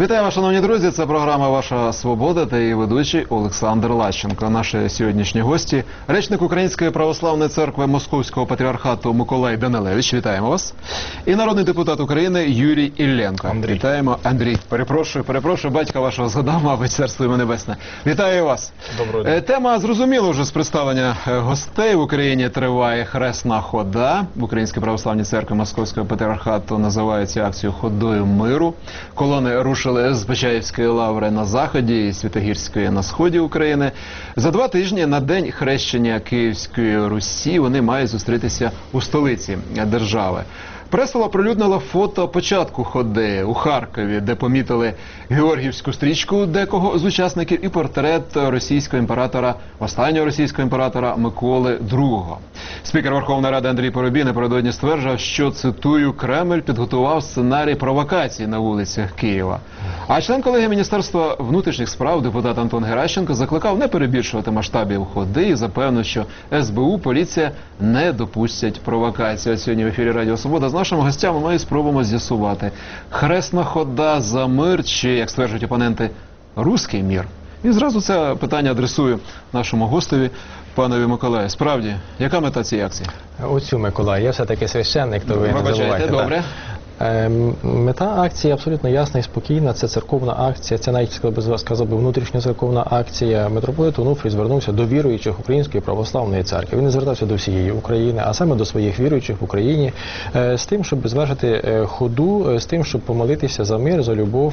Вітаю вас, шановні друзі, це програма «Ваша свобода» та її ведучий Олександр Лащенко. Наші сьогоднішні гості – речник Української православної церкви Московського патріархату Миколай Данилевич, вітаємо вас, і народний депутат України Юрій Ілленко. Вітаємо. Андрій, перепрошую, батька вашого згадав, мабуть, царство йому небесне. Вітаю вас. Доброго дня. Тема зрозуміла вже з представлення гостей. В Україні триває хресна хода. В Українській православній церкві Московського патріархату називають цю акцію «Ходою миру». Колони рушили з Почаївської лаври на заході і Святогірської на сході України. За 2 тижні на день хрещення Київської Русі вони мають зустрітися у столиці держави. Преса оприлюднила фото початку ходи у Харкові, де помітили георгіївську стрічку декого з учасників і портрет російського імператора, останнього російського імператора Миколи II. Спікер Верховної Ради Андрій Парубій напередодні стверджував, що, цитую, Кремль підготував сценарій провокацій на вулицях Києва. А член колегії Міністерства внутрішніх справ депутат Антон Геращенко закликав не перебільшувати масштабів ходи і запевнив, що СБУ, поліція не допустять провокації. От сьогодні в ефірі Радіо Свобода з нашими гостями ми спробуємо з'ясувати, хресна хода за мир чи, як стверджують опоненти, руський мір. І зразу це питання адресую нашому гостеві, панові Миколаю. Справді, яка мета цієї акції? Оцю, Миколай, я все-таки священник, то ви не забувайте. Добре. Мета акції абсолютно ясна і спокійна. Це церковна акція, це навіть, сказав би, внутрішньоцерковна акція. Митрополит Онуфрій звернувся до віруючих Української православної церкви. Він не звертався до всієї України, а саме до своїх віруючих в Україні, з тим, щоб звершити ходу, з тим, щоб помолитися за мир, за любов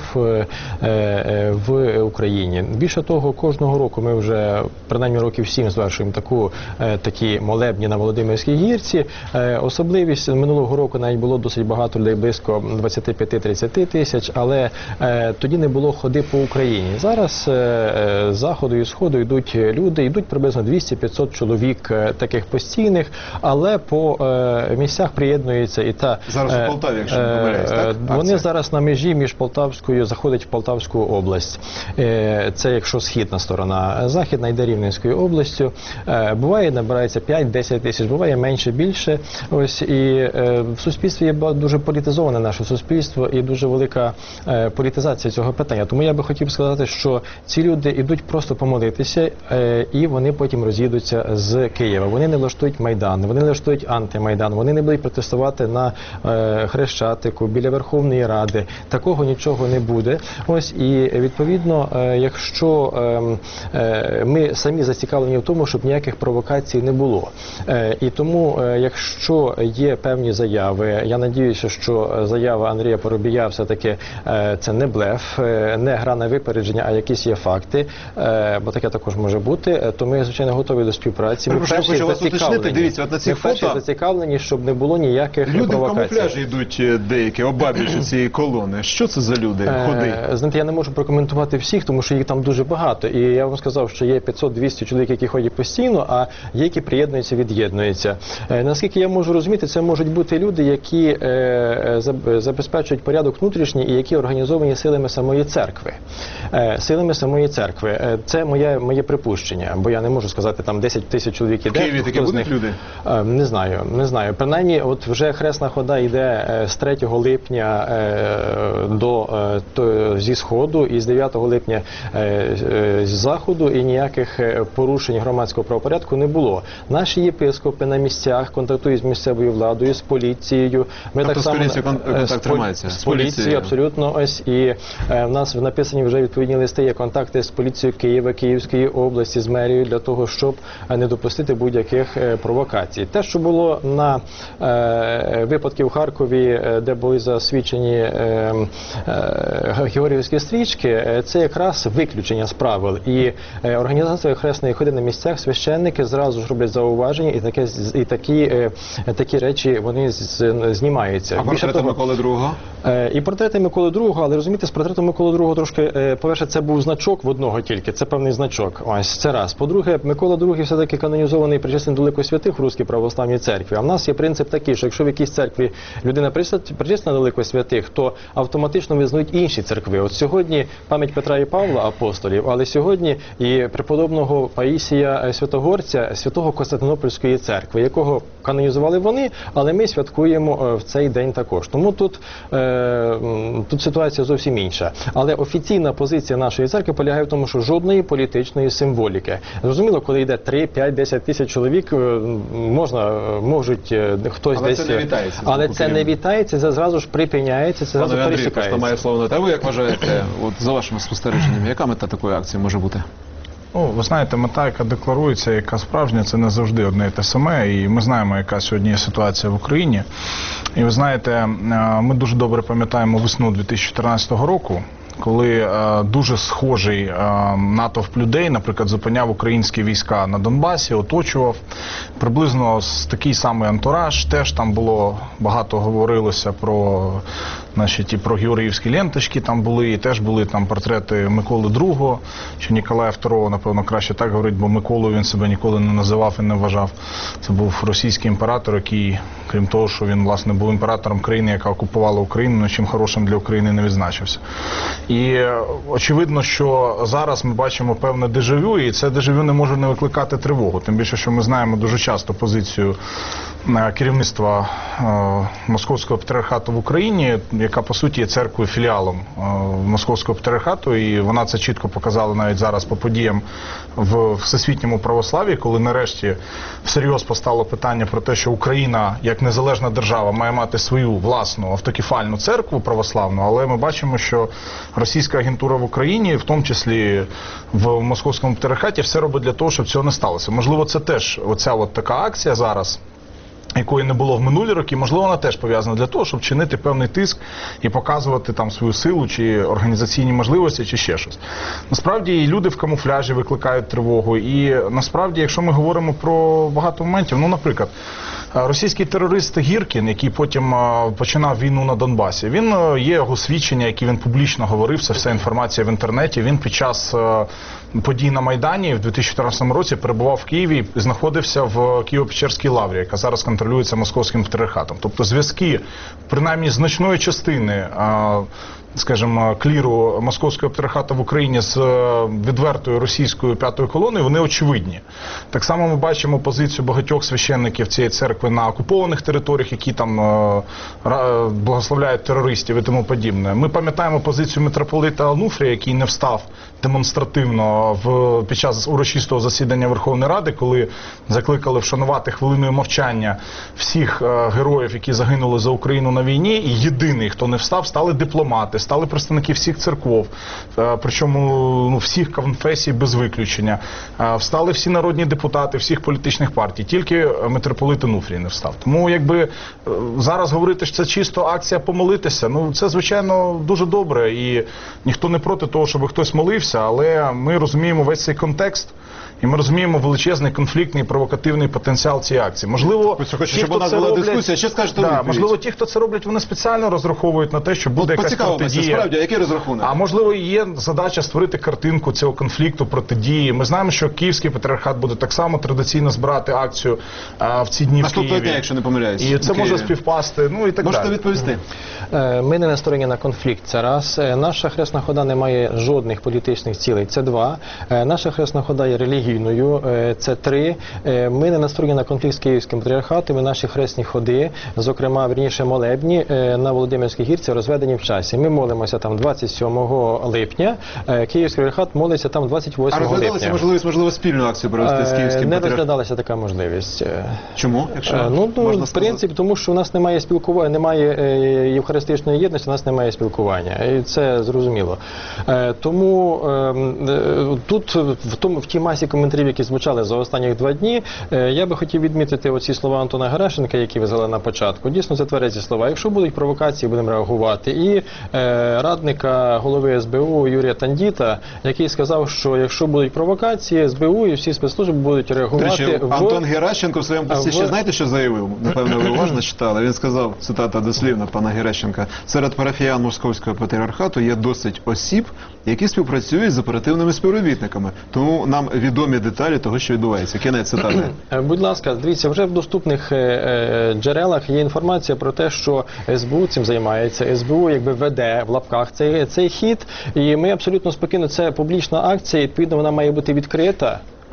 в Україні. Більше того, кожного року ми вже, принаймні років 7, звершуємо такі молебні на Володимирській гірці. Особливість минулого року навіть було досить багато людей, близько 25-30 тисяч, але тоді не було ходи по Україні. Зараз з заходу і сходу йдуть люди, йдуть приблизно 200-500 чоловік таких постійних, але по місцях приєднується і та... Зараз у Полтаві, якщо не помиляюсь, так? Вони зараз на межі між Полтавською, заходить в Полтавську область. Це якщо східна сторона. Західна йде Рівненською областю. Буває, набирається 5-10 тисяч, буває менше, більше. Ось, і в суспільстві є дуже політизоване наше суспільство і дуже велика політизація цього питання. Тому я би хотів сказати, що ці люди йдуть просто помолитися, і вони потім роз'їдуться з Києва. Вони не влаштують Майдан, вони не влаштують антимайдан, вони не будуть протестувати на Хрещатику, біля Верховної Ради. Такого нічого не буде. Ось, і відповідно, якщо ми самі зацікавлені в тому, щоб ніяких провокацій не було. І тому, якщо є певні заяви, я надіюся, що заява Андрія Парубія все-таки це не блеф, не гра на випередження, а якісь є факти, бо таке також може бути, то ми, звичайно, готові до співпраці. Ми перші зацікавлені, щоб не було ніяких провокацій. Люди в камуфляжі йдуть деякі, обабіч цієї колони. Що це за люди? Ходи? Знаєте, я не можу прокоментувати всіх, тому що їх там дуже багато. І я вам сказав, що є 500-200 чоловік, які ходять постійно, а є, які приєднуються, від'єднуються. Наскільки я можу розуміти, це можуть бути люди, які забезпечують порядок внутрішній і які організовані силами самої церкви. Це моє припущення, бо я не можу сказати, там 10 тисяч чоловік іде. В Києві такі будуть люди? Не знаю. Принаймні, от вже хресна хода йде з 3 липня зі сходу і з 9 липня з заходу, і ніяких порушень громадського правопорядку не було. Наші єпископи на місцях контактують з місцевою владою, з поліцією. З поліцією, абсолютно. Ось, і в нас написані вже відповідні листи, є контакти з поліцією Києва, Київської області, з мерією, для того, щоб не допустити будь-яких провокацій. Те, що було на випадки в Харкові, де були засвідчені георгіївські стрічки, це якраз виключення з правил. І організація хресної ходи на місцях, священники зразу ж роблять зауваження, і такі речі вони знімаються. А портрети Миколи II? І портрети Миколи II, але розумієте, з портретом Миколи II трошки, по-перше, це був значок в одного тільки, це певний значок, ось, це раз. По-друге, Микола II все-таки канонізований і причислений до лику святих в Руській православній церкві, а в нас є принцип такий, що якщо в якійсь церкві людина причислена до лику святих, то автоматично визнають інші церкви. От сьогодні пам'ять Петра і Павла, апостолів, але сьогодні і преподобного Паїсія Святогорця, святого Константинопольської церкви, якого канонізували вони, але ми святкуємо в цей день також. також. Тому тут ситуація зовсім інша. Але офіційна позиція нашої церкви полягає в тому, що жодної політичної символіки. Зрозуміло, коли йде 3, 5, 10 тисяч чоловік, можуть хтось але десь... це не вітається. Але це не вітається, це зразу ж припиняється, це зразу Пане Андрію, пересікається. просто має слово на те. Ви як вважаєте, от за вашими спостереженнями, яка мета такої акції може бути? Ну, ви знаєте, мета, яка декларується, яка справжня, це не завжди одне і те саме. І ми знаємо, яка сьогодні є ситуація в Україні. І ви знаєте, ми дуже добре пам'ятаємо весну 2014 року, коли дуже схожий натовп людей, наприклад, зупиняв українські війська на Донбасі, оточував. Приблизно такий самий антураж. Теж там було, багато говорилося про, про георгіївські ленточки там були, і теж були там портрети Миколи II, чи Ніколая II, напевно, краще так говорити, бо Миколою він себе ніколи не називав і не вважав. Це був російський імператор, який, крім того, що він, власне, був імператором країни, яка окупувала Україну, нічим хорошим для України не відзначився. І очевидно, що зараз ми бачимо певне дежавю, і це дежавю не може не викликати тривогу. Тим більше, що ми знаємо дуже часто позицію керівництва Московського патріархату в Україні, яка, по суті, є церквою-філіалом Московського патріархату, і вона це чітко показала навіть зараз по подіям в всесвітньому православ'ї, коли нарешті всерйоз постало питання про те, що Україна, як незалежна держава, має мати свою власну автокефальну церкву православну, але ми бачимо, що російська агентура в Україні, в тому числі в Московському патріархаті, все робить для того, щоб цього не сталося. Можливо, це теж оця от така акція зараз, якої не було в минулі роки, можливо, вона теж пов'язана для того, щоб чинити певний тиск і показувати там свою силу, чи організаційні можливості, чи ще щось. Насправді, і люди в камуфляжі викликають тривогу, і насправді, якщо ми говоримо про багато моментів, ну, наприклад, російський терорист Гіркін, який потім починав війну на Донбасі, є його свідчення, які він публічно говорив, це вся інформація в інтернеті, він під час подій на Майдані в 2014 році перебував в Києві і знаходився в Києво-Печерській лаврі, яка зараз контролюється Московським патріархатом. Тобто зв'язки, принаймні значної частини, скажімо, кліру Московського патріархату в Україні з відвертою російською п'ятою колоною, вони очевидні. Так само ми бачимо позицію багатьох священників цієї церкви на окупованих територіях, які там благословляють терористів і тому подібне. Ми пам'ятаємо позицію митрополита Онуфрія, який не встав демонстративно під час урочистого засідання Верховної Ради, коли закликали вшанувати хвилиною мовчання всіх героїв, які загинули за Україну на війні, і єдиний, хто не встав, стали дипломати, стали представники всіх церков, причому всіх конфесій без виключення. Встали всі народні депутати всіх політичних партій, тільки митрополит Онуфрій не встав. Тому якби зараз говорити, що це чисто акція помолитися, ну це, звичайно, дуже добре, і ніхто не проти того, щоб хтось молився, але ми розуміємо весь цей контекст, і ми розуміємо величезний конфліктний провокативний потенціал цієї акції. Можливо, щоб у нас була дискусія, що скажете ви? Можливо, ті, хто це роблять, вони спеціально розраховують на те, що буде якась протидія. Справді, який розрахунок? А можливо, і є задача створити картинку цього конфлікту, протидії. Ми знаємо, що Київський патріархат буде так само традиційно збирати акцію в ці дні в Києві. Наступного дня, якщо не помиляюсь. І це може співпасти, ну і так Можете далі. відповісти? Ми не настроєні на конфлікт, це раз. Наша хресна хода не має жодних політичних цілей, це два. Наша хресна хода є релігійною, це три. Ми не настроєні на конфлікт з Київським патріархатом, і наші хресні ходи, зокрема, вірніше, молебні на Володимирській гірці розведені в часі. Ми молимося там 27 липня, Київський патріархат молиться там 28 липня. А розглядалася можливість, можливо, спільну акцію провести з Київським патріархатом? Не розглядалася така можливість. Чому? Якщо в принципі, тому що у нас немає спілкування, немає євхаристичної єдності, у нас немає спілкування. І це зрозуміло. Тому тут, в тій масі коментарів, які звучали за останніх 2 дні, я би хотів відмітити оці слова Антона Геращенка, які ви згадали на початку. Дійсно, це тверезі слова. Якщо будуть провокації, будемо реагувати. І радника голови СБУ Юрія Тандіта, який сказав, що якщо будуть провокації, СБУ і всі спецслужби будуть реагувати. До речі, Антон Геращенко в своєму пості ще знаєте, що заявив? Напевно, ви уважно читали. Він сказав, цитата дослівна пана Геращенка, серед парафіян Московського патріархату є досить осіб, які співпрацюють з оперативними співробітниками. Тому нам відомі деталі того, що відбувається. Кінець цитати. Будь ласка, дивіться, вже в доступних джерелах є інформація про те, що СБУ цим займається. СБУ якби веде в лапках цей хід, і ми абсолютно спокійно, це публічна акція, відповідно, вона має бути відкрита.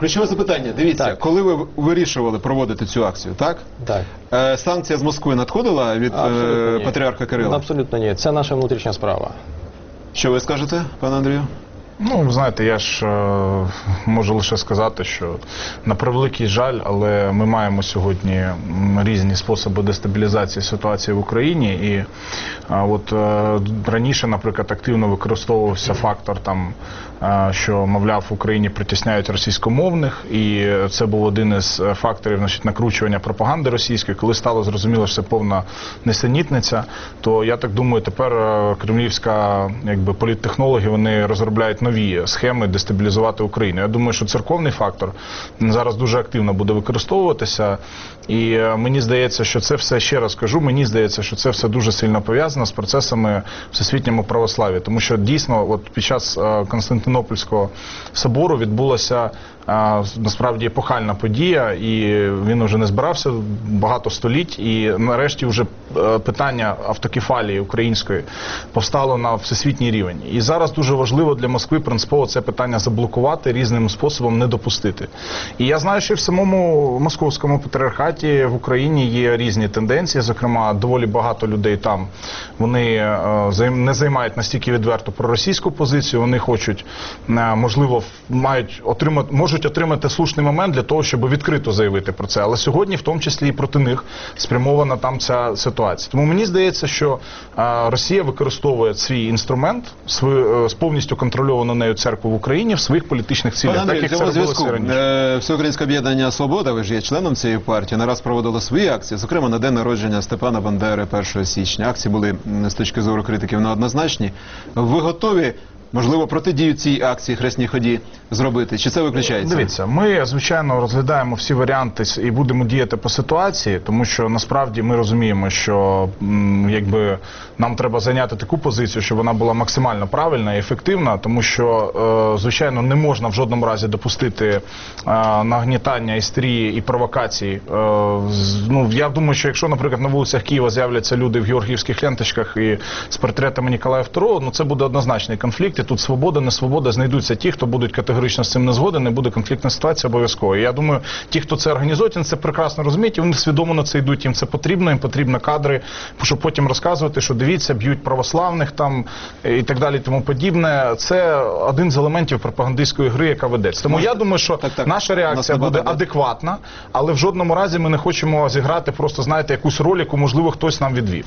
Ключове запитання. Дивіться, Так. коли ви вирішували проводити цю акцію, так? Так. Санкція з Москви надходила від Абсолютно ні. патріарха Кирила? Абсолютно ні. Це наша внутрішня справа. Що ви скажете, пане Андрію? Ну, ви знаєте, я ж можу лише сказати, що на превеликий жаль, але ми маємо сьогодні різні способи дестабілізації ситуації в Україні. І от раніше, наприклад, активно використовувався фактор там, що, мовляв, в Україні притісняють російськомовних, і це був один із факторів, значить, накручування пропаганди російської. Коли стало зрозуміло, що це повна несенітниця, то я так думаю, тепер кремлівська, якби, політтехнологи, вони розробляють нові схеми дестабілізувати Україну. Я думаю, що церковний фактор зараз дуже активно буде використовуватися, і мені здається, що це все, ще раз кажу, мені здається, що це все дуже сильно пов'язано з процесами всесвітньому православ'я, тому що дійсно от під час Константинопольського собору відбулася насправді епохальна подія, і він вже не збирався багато століть, і нарешті вже питання автокефалії української повстало на всесвітній рівень. І зараз дуже важливо для Москви принципово це питання заблокувати, різним способом не допустити. І я знаю, що в самому московському патріархаті в Україні є різні тенденції, зокрема, доволі багато людей там, вони не займають настільки відверто проросійську позицію, вони хочуть, можливо, можуть отримати слушний момент для того, щоб відкрито заявити про це. Але сьогодні, в тому числі і проти них, спрямована там ця ситуація. Тому мені здається, що Росія використовує свій інструмент, повністю контрольовану нею церкву в Україні, в своїх політичних цілях. Пане Андрій, так, як в це цьому зв'язку робилося раніше. Всеукраїнське об'єднання «Свобода», ви ж є членом цієї партії, не раз проводило свої акції, зокрема на день народження Степана Бандери 1 січня. Акції були, з точки зору критиків, неоднозначні. Ви готові, можливо, протидію цій акції хресній ході зробити? Чи це виключається? Дивіться, ми, звичайно, розглядаємо всі варіанти і будемо діяти по ситуації, тому що, насправді, ми розуміємо, що якби нам треба зайняти таку позицію, щоб вона була максимально правильна і ефективна, тому що, звичайно, не можна в жодному разі допустити нагнітання істерії і провокацій. Ну, я думаю, що якщо, наприклад, на вулицях Києва з'являться люди в георгіївських ленточках і з портретами Ніколая II, ну, це буде однозначний конфлікт. Тут свобода, не свобода, знайдуться ті, хто будуть категорично з цим не згоден, не буде конфліктна ситуація обов'язково. Я думаю, ті, хто це організують, вони це прекрасно розуміють, і вони свідомо на це йдуть, їм це потрібно, їм потрібно кадри, щоб потім розказувати, що дивіться, б'ють православних там і так далі, і тому подібне. Це один з елементів пропагандистської гри, яка ведеться. Тому я думаю, що наша реакція буде адекватна, але в жодному разі ми не хочемо зіграти просто, знаєте, якусь роль, яку, можливо, хтось нам відвів.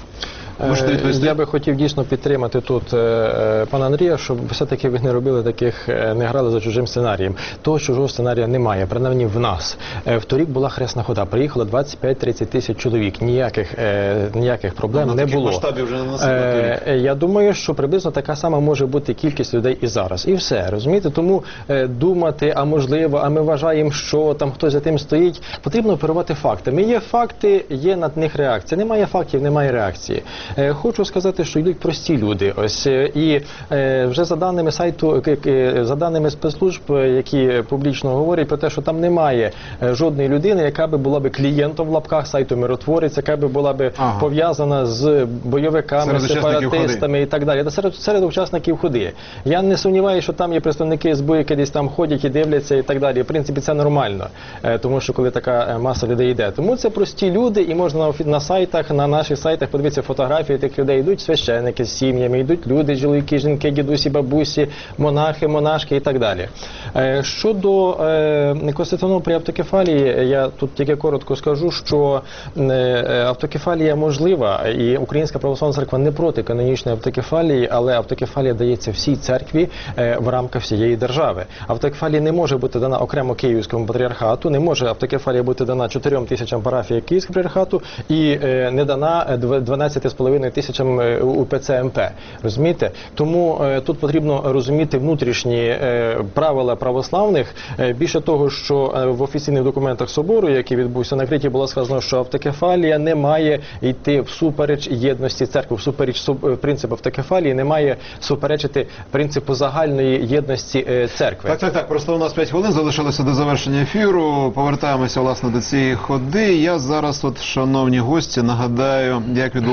Я би хотів дійсно підтримати тут пана Андрія, щоб все-таки ви не робили таких, не грали за чужим сценарієм. Того чужого сценарія немає, принаймні в нас. Вторік була хресна хода, приїхало 25-30 тисяч чоловік, ніяких проблем не було. Масштабів вже не носили. Я думаю, що приблизно така сама може бути кількість людей і зараз. І все, розумієте? Тому думати, а можливо, а ми вважаємо, що там хтось за тим стоїть, потрібно оперувати фактами. Є факти, є на них реакція. Немає фактів, немає реакції. Хочу сказати, що йдуть прості люди. Ось і вже за даними сайту, за даними спецслужб, які публічно говорять про те, що там немає жодної людини, яка би була би клієнтом в лапках сайту «Миротворець», яка би була би пов'язана з бойовиками, сепаратистами і так далі. Серед учасників ходи. Я не сумніваюся, що там є представники СБУ, які десь там ходять і дивляться і так далі. В принципі, це нормально, тому що коли така маса людей йде. Тому це прості люди, і можна на сайтах, на наших сайтах подивитися фотографії тих людей. Йдуть священники з сім'ями, йдуть люди, чоловіки, жінки, дідусі, бабусі, монахи, монашки і так далі. Щодо Константинополя автокефалії, я тут тільки коротко скажу, що автокефалія можлива, і Українська православна церква не проти канонічної автокефалії, але автокефалія дається всій церкві в рамках всієї держави. Автокефалія не може бути дана окремо Київському патріархату, не може автокефалія бути дана 4 тисячам парафій Київського патріархату і не дана 12,5 тисячам УПЦ МП. Розумієте? Тому тут потрібно розуміти внутрішні правила православних. Більше того, що в офіційних документах собору, який відбувся на Криті, було сказано, що автокефалія не має йти всупереч єдності церкви, всупереч принципу автокефалії, не має суперечити принципу загальної єдності церкви. Так. Просто у нас 5 хвилин залишилося до завершення ефіру. Повертаємося, власне, до цієї ходи. Я зараз, шановні гості, нагадаю, як відбувалися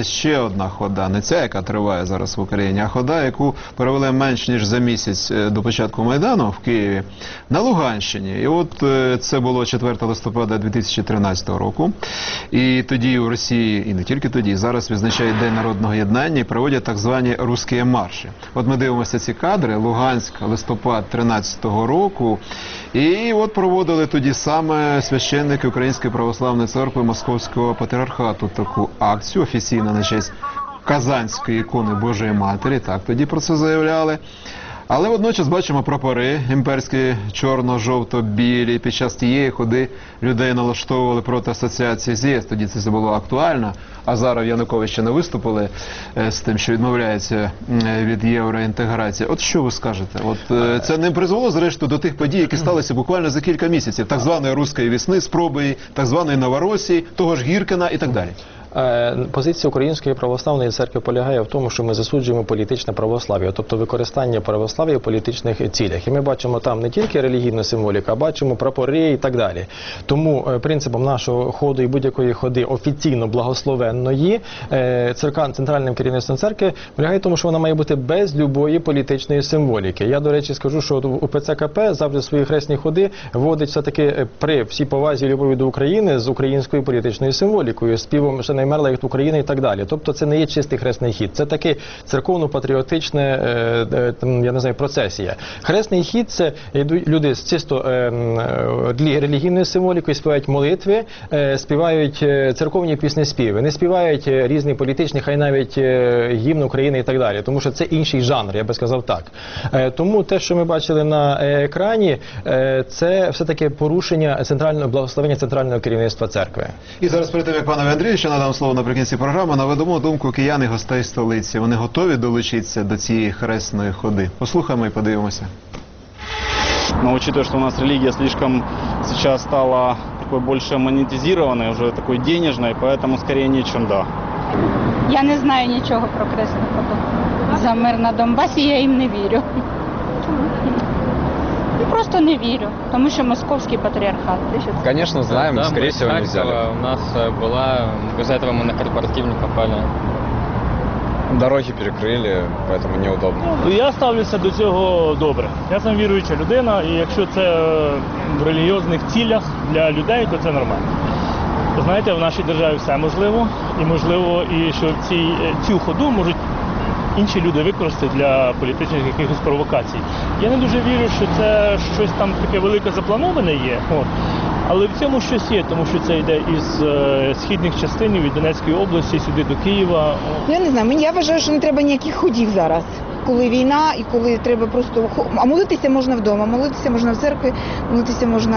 відбувається ще одна хода, не ця, яка триває зараз в Україні, а хода, яку провели менш ніж за місяць до початку Майдану в Києві, на Луганщині. І от це було 4 листопада 2013 року. І тоді у Росії, і не тільки тоді, зараз відзначають День народного єднання і проводять так звані «русські марші». От ми дивимося ці кадри, Луганськ, листопад 13 року. І от проводили тоді саме священники Української православної церкви Московського патріархату таку акцію офіційно на честь Казанської ікони Божої Матері, так тоді про це заявляли. Але водночас бачимо прапори імперські чорно-жовто-білі. Під час тієї ходи людей налаштовували проти асоціації з ЄС. Тоді це було актуально. А зараз Януковича не виступили з тим, що відмовляється від євроінтеграції. От що ви скажете? От це не призвело, зрештою, до тих подій, які сталися буквально за кілька місяців. Так званої «Руської весни», спроби, так званої Новоросії, того ж Гіркіна і так далі. Позиція Української православної церкви полягає в тому, що ми засуджуємо політичне православ'я, тобто використання православ'я в політичних цілях. І ми бачимо там не тільки релігійну символіку, а бачимо прапори і так далі. Тому принципом нашого ходу і будь-якої ходи офіційно благословенної центральним керівництвом церкви полягає в тому, що вона має бути без любої політичної символіки. Я, до речі, скажу, що у ПЦКП завжди свої хресні ходи вводить все-таки при всій повазі і любові до України з українською політичною символікою, співом «Ще мерла як Україна» і так далі. Тобто це не є чистий хресний хід. Це таки церковно-патріотична, я не знаю, процесія. Хресний хід – це йдуть люди з чисто релігійною символікою, співають молитви, співають церковні піснеспіви, не співають різні політичні, хай навіть гімн України і так далі. Тому що це інший жанр, я би сказав так. Тому те, що ми бачили на екрані, це все-таки порушення благословення центрального керівництва церкви. І зараз перед тим, як панові Андрію, ще надам слово наприкінці програми, наведемо думку киян і гостей столиці. Вони готові долучитися до цієї хресної ходи? Послухаємо і подивимося. Но учитывая, что у нас религия слишком сейчас стала такой больше монетизированной, уже такой денежной, поэтому скорее не, чем да. Я не знаю нічого про хресну ходу. За мир на Донбасі я їм не вірю. Просто не вірю, тому що московський патріархат. Конечно, знаем, да, скорее всего, не взяли. У нас была, из-за этого мы на корпоратив не попали. Дороги перекрыли, поэтому неудобно. Я ставлюся до цього добре. Я сам віруюча людина, і якщо це в релігіозних цілях для людей, то це нормально. Знаєте, в нашій державі все можливо, і можливо, і що цю ходу можуть інші люди використати для політичних якихось провокацій. Я не дуже вірю, що це щось там таке велике заплановане є, але в цьому щось є, тому що це йде із східних частин, від Донецької області сюди до Києва. Я не знаю, я вважаю, що не треба ніяких ходів зараз. Коли війна і коли треба просто... А молитися можна вдома, молитися можна в церкві, молитися можна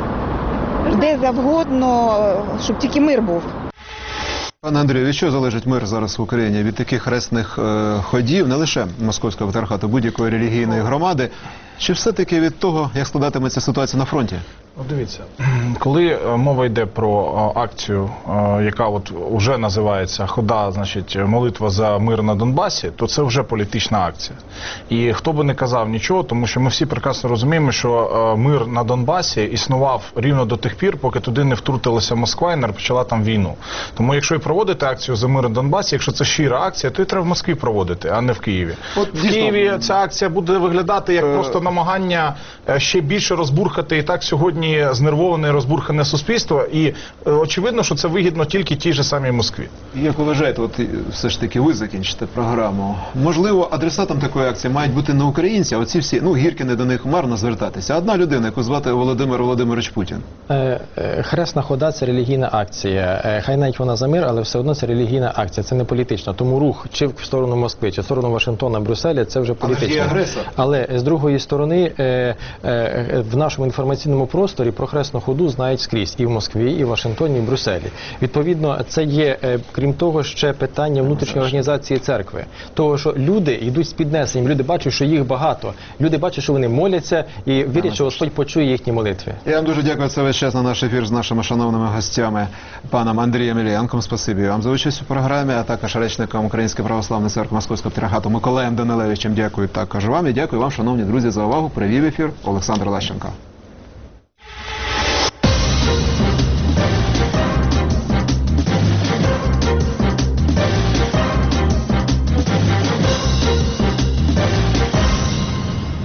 де завгодно, щоб тільки мир був. Пане Андрію, від чого залежить мир зараз в Україні? Від таких хресних ходів, не лише Московського патріархату, будь-якої релігійної громади, чи все-таки від того, як складатиметься ситуація на фронті? Дивіться, коли мова йде про акцію, яка от вже називається «Хода, значить, молитва за мир на Донбасі», то це вже політична акція. І хто би не казав нічого, тому що ми всі прекрасно розуміємо, що мир на Донбасі існував рівно до тих пір, поки туди не втрутилася Москва і не почала там війну. Тому якщо і проводити акцію за мир на Донбасі, якщо це щира акція, то і треба в Москві проводити, а не в Києві. В Києві ця акція буде виглядати як просто намагання ще більше розбурхати і так сьогодні знервоване, розбурхане суспільство, і очевидно, що це вигідно тільки тій же самій Москві. Як ви вважаєте, от все ж таки ви закінчите програму, можливо, адресатом такої акції мають бути не українці, а оці всі, Гіркіни до них марно звертатися, а одна людина, яку звати Володимир Володимирович Путін. Хресна хода – це релігійна акція. Хай навіть вона за мир, але все одно це релігійна акція, це не політична. Тому рух чи в сторону Москви, чи в сторону Вашингтона, Брюсселя – це вже політична. Але з другої сторони, в нашому інформаційному просторі про хресну ходу знають скрізь і в Москві, і в Вашингтоні, і в Брюсселі. Відповідно, це є, крім того, ще питання внутрішньої організації церкви. Того, що люди йдуть з піднесенням, люди бачать, що їх багато, люди бачать, що вони моляться і вірять, що Господь почує їхні молитви. Я вам дуже дякую за весь час на наш ефір з нашими шановними гостями, паном Андрієм Іллєнком, спасибі вам за участь у програмі, а також речником Української православної церкви Московського патріархату Миколаєм Данилевичем. Дякую також вам і дякую вам, шановні друзі, за увагу. Привів ефір Олександр Лащенко.